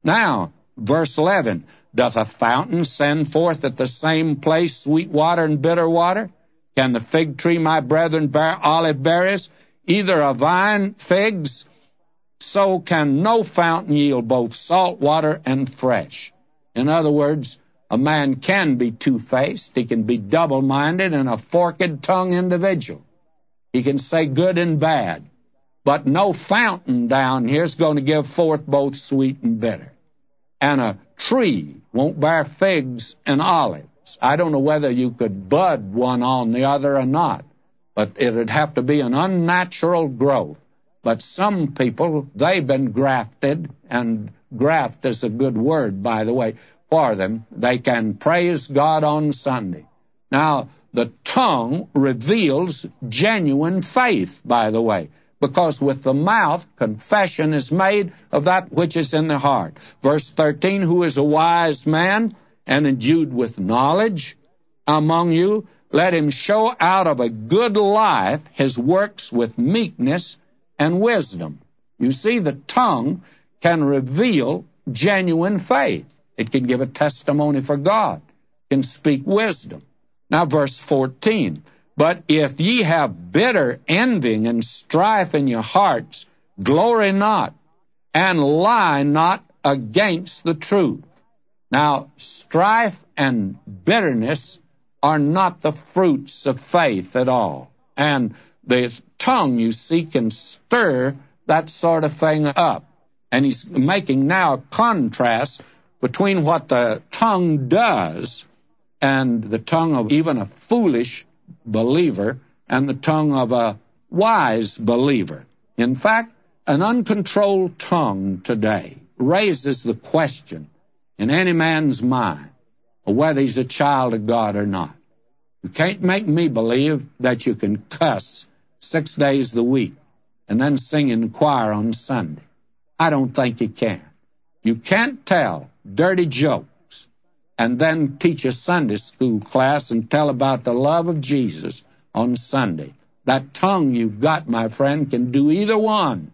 Now, verse 11, doth a fountain send forth at the same place sweet water and bitter water? Can the fig tree, my brethren, bear olive berries? Either a vine figs? So can no fountain yield both salt water and fresh. In other words, a man can be two-faced. He can be double-minded and a forked-tongued individual. He can say good and bad. But no fountain down here is going to give forth both sweet and bitter. And a tree won't bear figs and olives. I don't know whether you could bud one on the other or not, but it would have to be an unnatural growth. But some people, they've been grafted, and graft is a good word, by the way, for them. They can praise God on Sunday. Now, the tongue reveals genuine faith, by the way, because with the mouth, confession is made of that which is in the heart. Verse 13, who is a wise man and endued with knowledge among you? Let him show out of a good life his works with meekness and wisdom. You see, the tongue can reveal genuine faith. It can give a testimony for God. It can speak wisdom. Now, verse 14, but if ye have bitter envying and strife in your hearts, glory not, and lie not against the truth. Now, strife and bitterness are not the fruits of faith at all. And the tongue, you see, can stir that sort of thing up. And he's making now a contrast between what the tongue does and the tongue of even a foolish believer and the tongue of a wise believer. In fact, an uncontrolled tongue today raises the question in any man's mind of whether he's a child of God or not. You can't make me believe that you can cuss 6 days a week and then sing in the choir on Sunday. I don't think you can. You can't tell dirty jokes and then teach a Sunday school class and tell about the love of Jesus on Sunday. That tongue you've got, my friend, can do either one.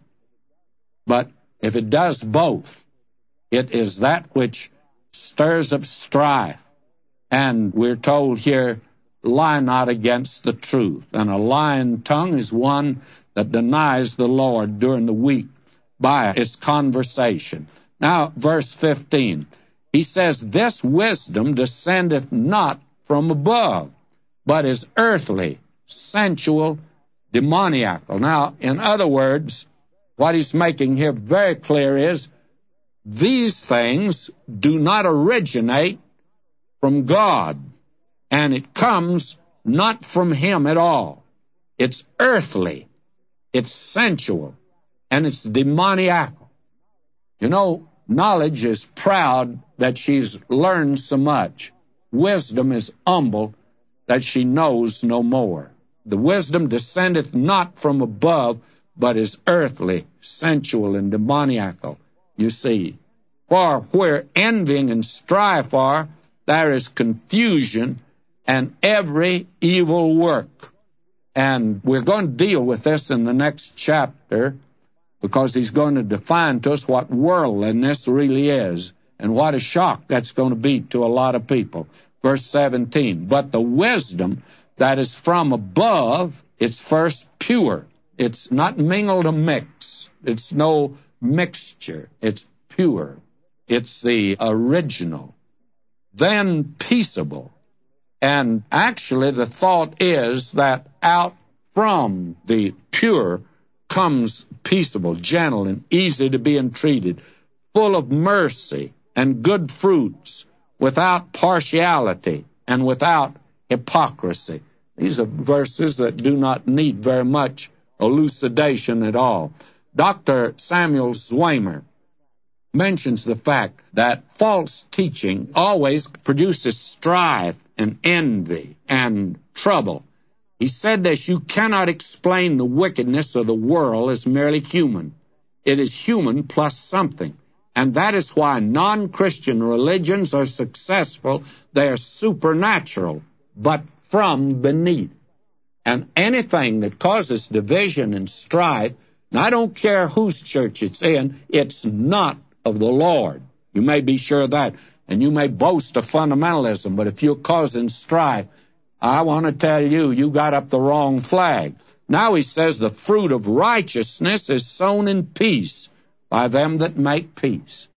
But if it does both, it is that which stirs up strife. And we're told here, lie not against the truth. And a lying tongue is one that denies the Lord during the week by its conversation. Now, verse 15, he says, this wisdom descendeth not from above, but is earthly, sensual, demoniacal. Now, in other words, what he's making here very clear is, these things do not originate from God, and it comes not from Him at all. It's earthly, it's sensual, and it's demoniacal. You know, knowledge is proud that she's learned so much. Wisdom is humble that she knows no more. The wisdom descendeth not from above, but is earthly, sensual, and demoniacal, you see. For where envying and strife are, there is confusion and every evil work. And we're going to deal with this in the next chapter, because he's going to define to us what worldliness really is and what a shock that's going to be to a lot of people. Verse 17, but the wisdom that is from above, it's first pure. It's not mingled or mixed. It's no mixture. It's pure. It's the original. Then peaceable. And actually the thought is that out from the pure comes peaceable, gentle, and easy to be entreated, full of mercy and good fruits, without partiality and without hypocrisy. These are verses that do not need very much elucidation at all. Dr. Samuel Zwemer mentions the fact that false teaching always produces strife and envy and trouble. He said this, you cannot explain the wickedness of the world as merely human. It is human plus something. And that is why non-Christian religions are successful. They are supernatural, but from beneath. And anything that causes division and strife, and I don't care whose church it's in, it's not of the Lord. You may be sure of that. And you may boast of fundamentalism, but if you're causing strife, I want to tell you, you got up the wrong flag. Now he says the fruit of righteousness is sown in peace by them that make peace.